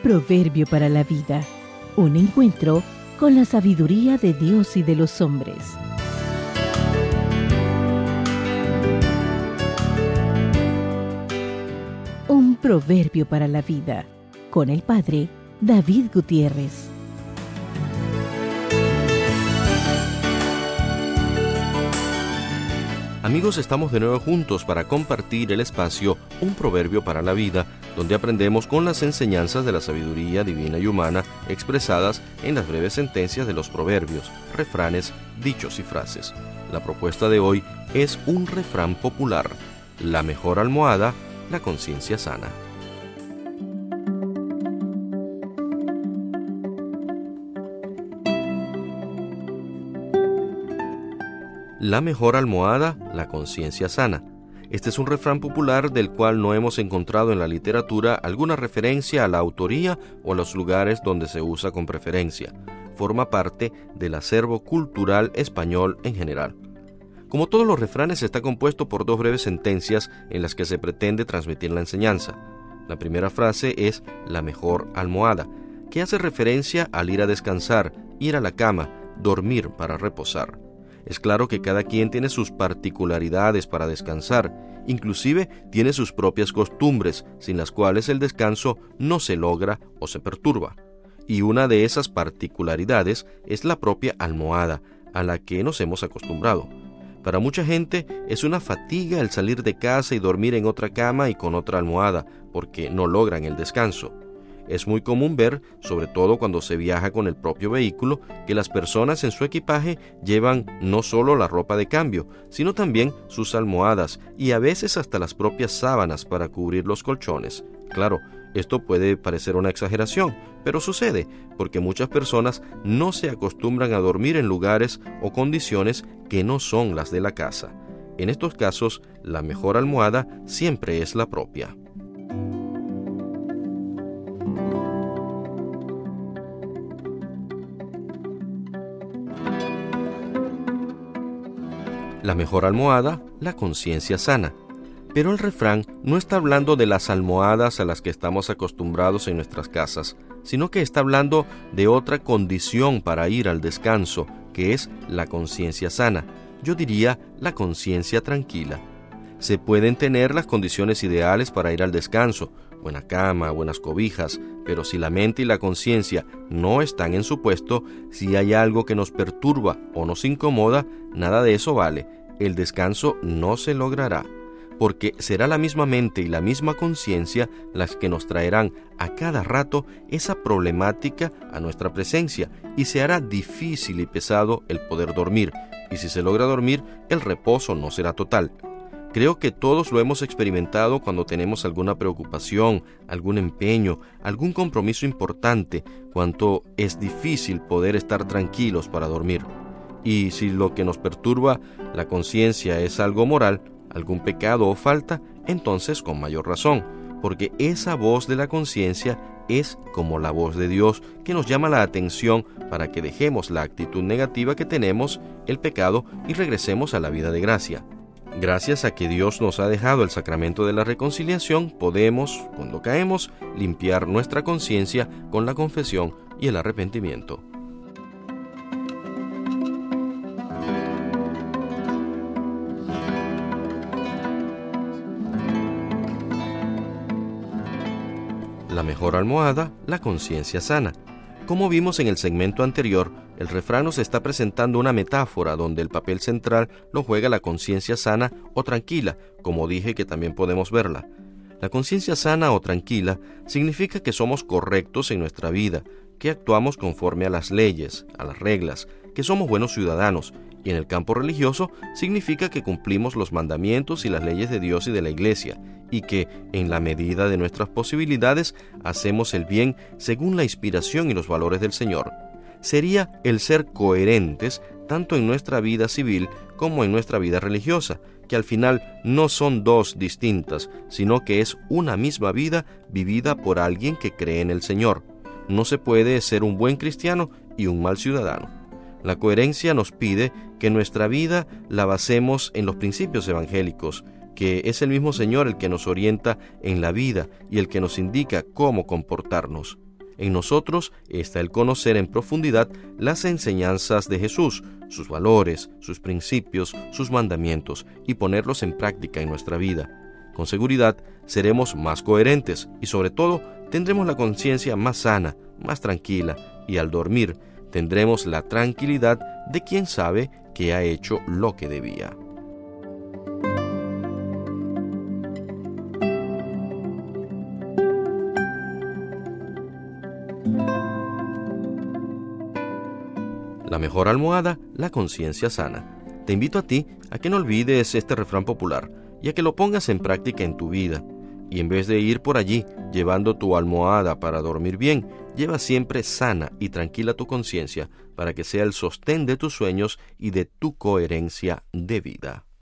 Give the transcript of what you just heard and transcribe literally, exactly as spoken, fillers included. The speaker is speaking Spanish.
proverbio para la vida. Un encuentro con la sabiduría de Dios y de los hombres. Un proverbio para la vida, con el Padre David Gutiérrez. Amigos, estamos de nuevo juntos para compartir el espacio Un proverbio para la vida, donde aprendemos con las enseñanzas de la sabiduría divina y humana expresadas en las breves sentencias de los proverbios, refranes, dichos y frases. La propuesta de hoy es un refrán popular: la mejor almohada, la conciencia sana. La mejor almohada, la conciencia sana. Este es un refrán popular del cual no hemos encontrado en la literatura alguna referencia a la autoría o a los lugares donde se usa con preferencia. Forma parte del acervo cultural español en general. Como todos los refranes, está compuesto por dos breves sentencias en las que se pretende transmitir la enseñanza. La primera frase es la mejor almohada, que hace referencia al ir a descansar, ir a la cama, dormir para reposar. Es claro que cada quien tiene sus particularidades para descansar, inclusive tiene sus propias costumbres, sin las cuales el descanso no se logra o se perturba. Y una de esas particularidades es la propia almohada, a la que nos hemos acostumbrado. Para mucha gente es una fatiga el salir de casa y dormir en otra cama y con otra almohada, porque no logran el descanso. Es muy común ver, sobre todo cuando se viaja con el propio vehículo, que las personas en su equipaje llevan no solo la ropa de cambio, sino también sus almohadas y a veces hasta las propias sábanas para cubrir los colchones. Claro, esto puede parecer una exageración, pero sucede porque muchas personas no se acostumbran a dormir en lugares o condiciones que no son las de la casa. En estos casos, la mejor almohada siempre es la propia. La mejor almohada, la conciencia sana. Pero el refrán no está hablando de las almohadas a las que estamos acostumbrados en nuestras casas, sino que está hablando de otra condición para ir al descanso, que es la conciencia sana. Yo diría la conciencia tranquila. Se pueden tener las condiciones ideales para ir al descanso, buena cama, buenas cobijas, pero si la mente y la conciencia no están en su puesto, si hay algo que nos perturba o nos incomoda, nada de eso vale. El descanso no se logrará, porque será la misma mente y la misma conciencia las que nos traerán a cada rato esa problemática a nuestra presencia, y se hará difícil y pesado el poder dormir, y si se logra dormir, el reposo no será total. Creo que todos lo hemos experimentado cuando tenemos alguna preocupación, algún empeño, algún compromiso importante, cuánto es difícil poder estar tranquilos para dormir. Y si lo que nos perturba la conciencia es algo moral, algún pecado o falta, entonces con mayor razón, porque esa voz de la conciencia es como la voz de Dios que nos llama la atención para que dejemos la actitud negativa que tenemos, el pecado, y regresemos a la vida de gracia. Gracias a que Dios nos ha dejado el sacramento de la reconciliación, podemos, cuando caemos, limpiar nuestra conciencia con la confesión y el arrepentimiento. La mejor almohada, la conciencia sana. Como vimos en el segmento anterior, el refrán nos está presentando una metáfora donde el papel central lo juega la conciencia sana o tranquila, como dije que también podemos verla. La conciencia sana o tranquila significa que somos correctos en nuestra vida, que actuamos conforme a las leyes, a las reglas, que somos buenos ciudadanos, y en el campo religioso significa que cumplimos los mandamientos y las leyes de Dios y de la Iglesia, y que, en la medida de nuestras posibilidades, hacemos el bien según la inspiración y los valores del Señor. Sería el ser coherentes tanto en nuestra vida civil como en nuestra vida religiosa, que al final no son dos distintas, sino que es una misma vida vivida por alguien que cree en el Señor. No se puede ser un buen cristiano y un mal ciudadano. La coherencia nos pide que nuestra vida la basemos en los principios evangélicos, que es el mismo Señor el que nos orienta en la vida y el que nos indica cómo comportarnos. En nosotros está el conocer en profundidad las enseñanzas de Jesús, sus valores, sus principios, sus mandamientos, y ponerlos en práctica en nuestra vida. Con seguridad seremos más coherentes y sobre todo tendremos la conciencia más sana, más tranquila, y al dormir tendremos la tranquilidad de quien sabe que ha hecho lo que debía. La mejor almohada, la conciencia sana. Te invito a ti a que no olvides este refrán popular y a que lo pongas en práctica en tu vida. Y en vez de ir por allí llevando tu almohada para dormir bien, lleva siempre sana y tranquila tu conciencia para que sea el sostén de tus sueños y de tu coherencia de vida.